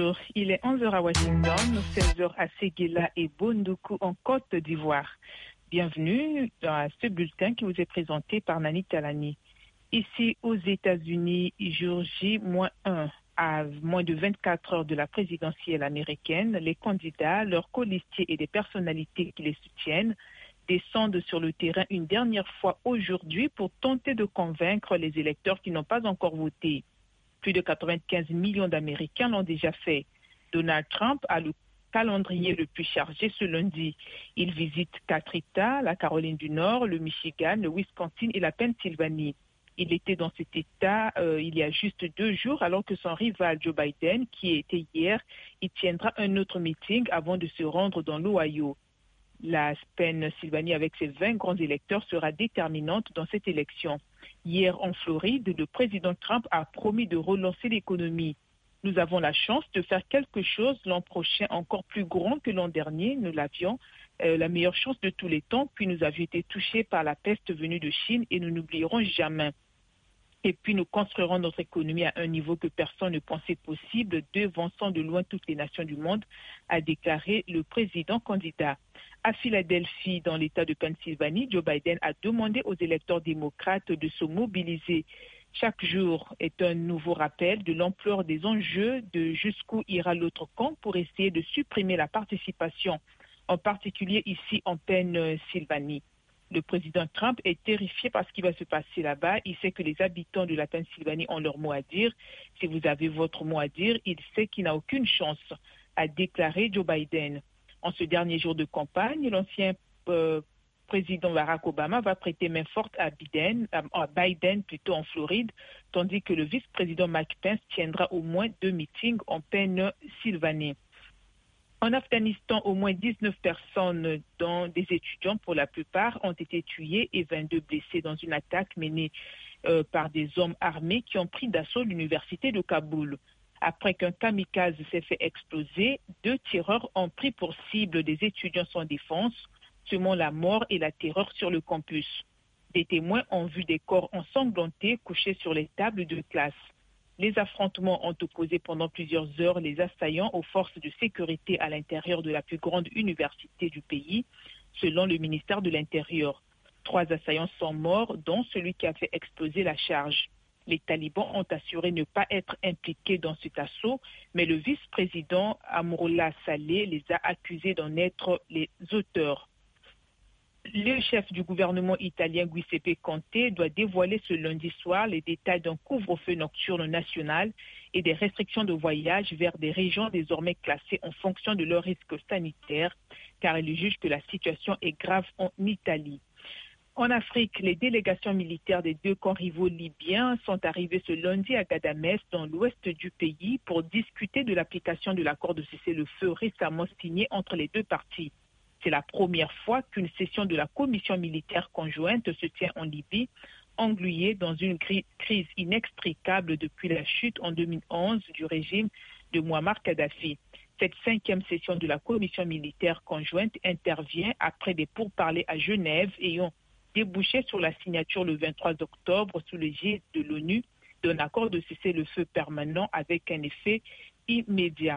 Bonjour, il est 11 h à Washington, 16 h à Séguéla et Bondoukou en Côte d'Ivoire. Bienvenue à ce bulletin qui vous est présenté par Nani Talani. Ici aux États-Unis, jour J-1, à moins de 24 heures de la présidentielle américaine, les candidats, leurs colistiers et des personnalités qui les soutiennent descendent sur le terrain une dernière fois aujourd'hui pour tenter de convaincre les électeurs qui n'ont pas encore voté. Plus de 95 millions d'Américains l'ont déjà fait. Donald Trump a le calendrier le plus chargé ce lundi. Il visite 4 États, la Caroline du Nord, le Michigan, le Wisconsin et la Pennsylvanie. Il était dans cet État il y a juste 2 jours, alors que son rival Joe Biden, qui était hier, il tiendra un autre meeting avant de se rendre dans l'Ohio. La Pennsylvanie, avec ses 20 grands électeurs, sera déterminante dans cette élection. Hier, en Floride, le président Trump a promis de relancer l'économie. Nous avons la chance de faire quelque chose l'an prochain encore plus grand que l'an dernier. Nous l'avions, la meilleure chance de tous les temps, puis nous avions été touchés par la peste venue de Chine et nous n'oublierons jamais. Et puis nous construirons notre économie à un niveau que personne ne pensait possible, devançant de loin toutes les nations du monde, a déclaré le président candidat. À Philadelphie, dans l'État de Pennsylvanie, Joe Biden a demandé aux électeurs démocrates de se mobiliser. Chaque jour est un nouveau rappel de l'ampleur des enjeux, de jusqu'où ira l'autre camp pour essayer de supprimer la participation, en particulier ici en Pennsylvanie. Le président Trump est terrifié par ce qui va se passer là-bas. Il sait que les habitants de la Pennsylvanie ont leur mot à dire. Si vous avez votre mot à dire, il sait qu'il n'a aucune chance, a déclaré Joe Biden. En ce dernier jour de campagne, l'ancien président Barack Obama va prêter main forte à Biden plutôt en Floride, tandis que le vice-président Mike Pence tiendra au moins 2 meetings en Pennsylvanie. En Afghanistan, au moins 19 personnes, dont des étudiants pour la plupart, ont été tuées et 22 blessés dans une attaque menée par des hommes armés qui ont pris d'assaut l'université de Kaboul. Après qu'un kamikaze s'est fait exploser, 2 tireurs ont pris pour cible des étudiants sans défense, semant la mort et la terreur sur le campus. Des témoins ont vu des corps ensanglantés couchés sur les tables de classe. Les affrontements ont opposé pendant plusieurs heures les assaillants aux forces de sécurité à l'intérieur de la plus grande université du pays, selon le ministère de l'Intérieur. 3 assaillants sont morts, dont celui qui a fait exploser la charge. Les talibans ont assuré ne pas être impliqués dans cet assaut, mais le vice-président Amroullah Saleh les a accusés d'en être les auteurs. Le chef du gouvernement italien Giuseppe Conte doit dévoiler ce lundi soir les détails d'un couvre-feu nocturne national et des restrictions de voyage vers des régions désormais classées en fonction de leur risque sanitaire, car il juge que la situation est grave en Italie. En Afrique, les délégations militaires des 2 camps rivaux libyens sont arrivées ce lundi à Gadamès, dans l'ouest du pays, pour discuter de l'application de l'accord de cessez-le-feu récemment signé entre les 2 parties. C'est la première fois qu'une session de la commission militaire conjointe se tient en Libye, engluée dans une crise inextricable depuis la chute en 2011 du régime de Mouammar Kadhafi. Cette 5e session de la commission militaire conjointe intervient après des pourparlers à Genève ayant débouché sur la signature le 23 octobre sous l'égide de l'ONU d'un accord de cessez-le-feu permanent avec un effet immédiat.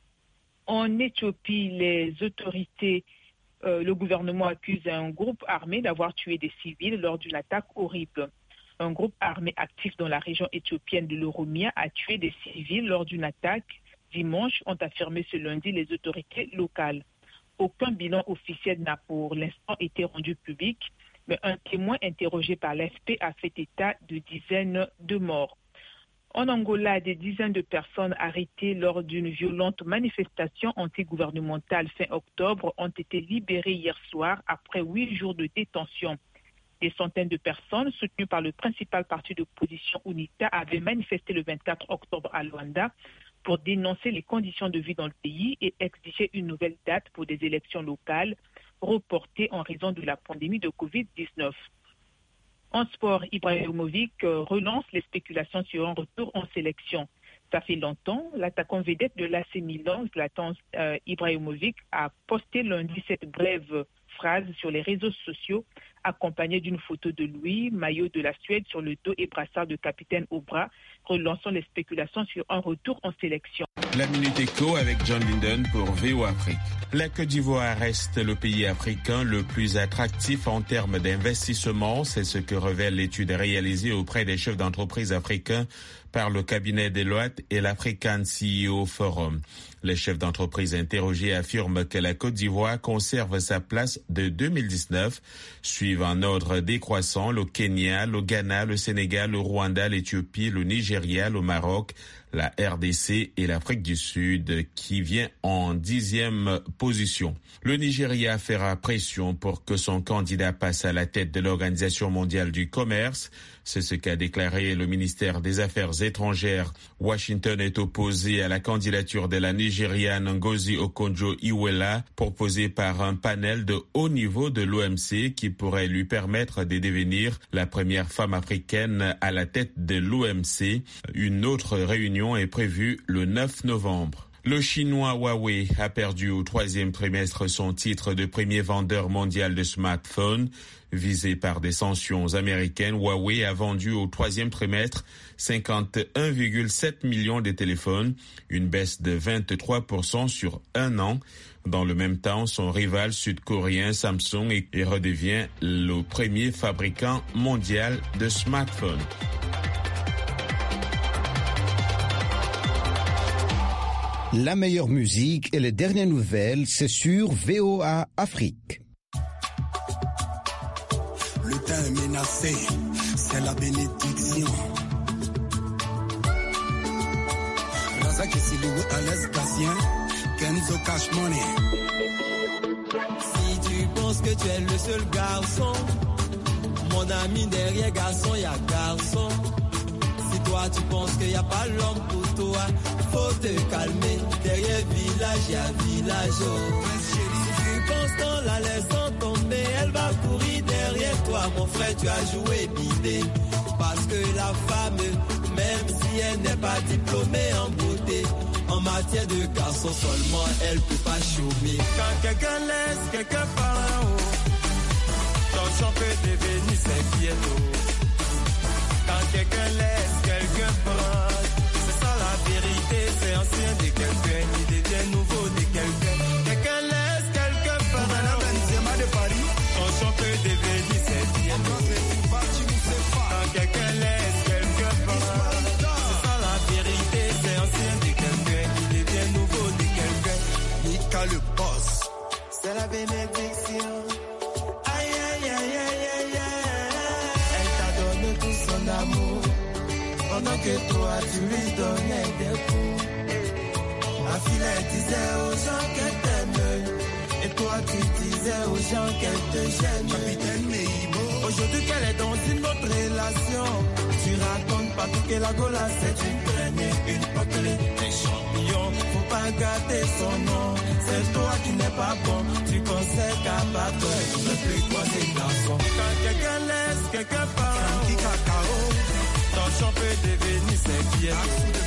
En Éthiopie, les autorités le gouvernement accuse un groupe armé d'avoir tué des civils lors d'une attaque horrible. Un groupe armé actif dans la région éthiopienne de l'Oromia a tué des civils lors d'une attaque dimanche, ont affirmé ce lundi les autorités locales. Aucun bilan officiel n'a pour l'instant été rendu public, mais un témoin interrogé par l'AFP a fait état de dizaines de morts. En Angola, des dizaines de personnes arrêtées lors d'une violente manifestation antigouvernementale fin octobre ont été libérées hier soir après 8 jours de détention. Des centaines de personnes soutenues par le principal parti d'opposition UNITA avaient manifesté le 24 octobre à Luanda pour dénoncer les conditions de vie dans le pays et exiger une nouvelle date pour des élections locales reportées en raison de la pandémie de Covid-19. En sport, Ibrahimovic relance les spéculations sur un retour en sélection. Ça fait longtemps, l'attaquant vedette de l'AC Milan, Zlatan Ibrahimovic, a posté lundi cette brève phrase sur les réseaux sociaux accompagné d'une photo de lui, maillot de la Suède sur le dos et brassard de capitaine au bras, relançant les spéculations sur un retour en sélection. La Minute Éco avec John Linden pour VO Afrique. La Côte d'Ivoire reste le pays africain le plus attractif en termes d'investissement. C'est ce que révèle l'étude réalisée auprès des chefs d'entreprise africains par le cabinet Deloitte et l'African CEO Forum. Les chefs d'entreprise interrogés affirment que la Côte d'Ivoire conserve sa place de 2019. Suivent en ordre décroissant le Kenya, le Ghana, le Sénégal, le Rwanda, l'Éthiopie, le Nigeria, le Maroc, la RDC et l'Afrique du Sud qui vient en 10e position. Le Nigeria fera pression pour que son candidat passe à la tête de l'Organisation mondiale du commerce. C'est ce qu'a déclaré le ministère des Affaires étrangères. Washington est opposé à la candidature de la Nigériane Ngozi Okonjo-Iweala, proposée par un panel de haut niveau de l'OMC qui pourrait lui permettre de devenir la première femme africaine à la tête de l'OMC. Une autre réunion est prévue le 9 novembre. Le chinois Huawei a perdu au 3e trimestre son titre de premier vendeur mondial de smartphones. Visé par des sanctions américaines, Huawei a vendu au 3e trimestre 51,7 millions de téléphones, une baisse de 23% sur un an. Dans le même temps, son rival sud-coréen Samsung redevient le premier fabricant mondial de smartphones. La meilleure musique et les dernières nouvelles, c'est sur VOA Afrique. Le temps est menacé, c'est la bénédiction. Razak et Silou à l'escasien, Kenzo Cash Money. Si tu penses que tu es le seul garçon, mon ami, derrière garçon, y a garçon. Si toi tu penses qu'il n'y a pas l'homme pour toi, faut te calmer. Derrière village, y a village. Si tu penses qu'on la laissant tomber, elle va courir derrière toi. Mon frère, tu as joué bidé. Parce que la femme, même si elle n'est pas diplômée en beauté, en matière de garçon seulement, elle peut pas chômer. Quand quelqu'un laisse quelqu'un par en haut, ton champ peut devenir ses pieds d'eau. Quand quelqu'un laisse quelqu'un prendre, c'est ça la vérité, c'est ancien de quelqu'un, il devient nouveau de quelqu'un. Quelqu'un laisse quelqu'un prendre, de Paris, ton champ peut devenir ses pieds d'eau. Quand quelqu'un laisse quelqu'un prendre, c'est ça la vérité, c'est ancien de quelqu'un, il devient nouveau de quelqu'un. Mika le boss, c'est la bénédiction. Aïe aïe aïe aïe aïe aïe. Elle t'a donné tout son amour, pendant que toi tu lui donnais des coups. La fille elle disait aux gens qu'elle t'aime, et toi tu disais aux gens qu'elle te gêne. Capitaine Meimo. Aujourd'hui qu'elle est dans une autre relation, tu racontes pas que la Gola c'est une traînée, une potelée, des champignons. Faut pas gâter son nom, c'est toi qui n'es pas bon. Tu conseilles qu'à pas toi, tu ne plus croiser garçon. Quand quelqu'un laisse quelqu'un part, ton champ peut devenir ses pieds.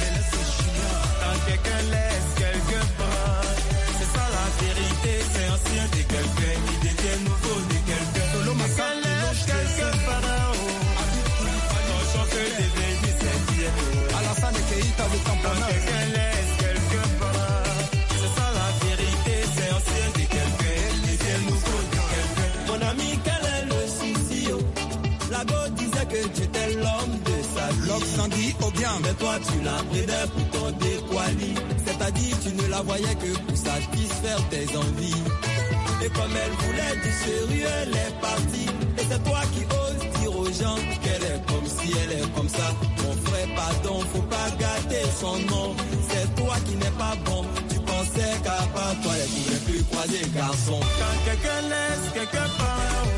Quand quelqu'un laisse quelqu'un part, c'est ça la vérité, c'est ancien de quelqu'un, il devient nouveau de quelqu'un. Quelqu'un laisse quelqu'un par en haut, ton champ peut devenir ses pieds. Alassane Keita le tamponnage. Quelqu'un laisse quelqu'un part, c'est ça la vérité, c'est ancien de quelqu'un, il devient nouveau de quelqu'un. Mon ami, quel est le souci? La go disait que tu étais l'homme de sa vie. L'homme s'en dit au bien. Mais toi tu l'as pris d'un bouton d'équali. C'est-à-dire tu ne la voyais que pour satisfaire tes envies. Et comme elle voulait du sérieux, elle est partie. Et c'est toi qui oses dire aux gens qu'elle est comme si elle est comme ça. Mon frère, pardon, faut pas gâter son nom. C'est toi qui n'es pas bon. Tu pensais qu'à part toi, elle ne pourrait plus croiser garçon. Quand quelqu'un laisse quelqu'un part,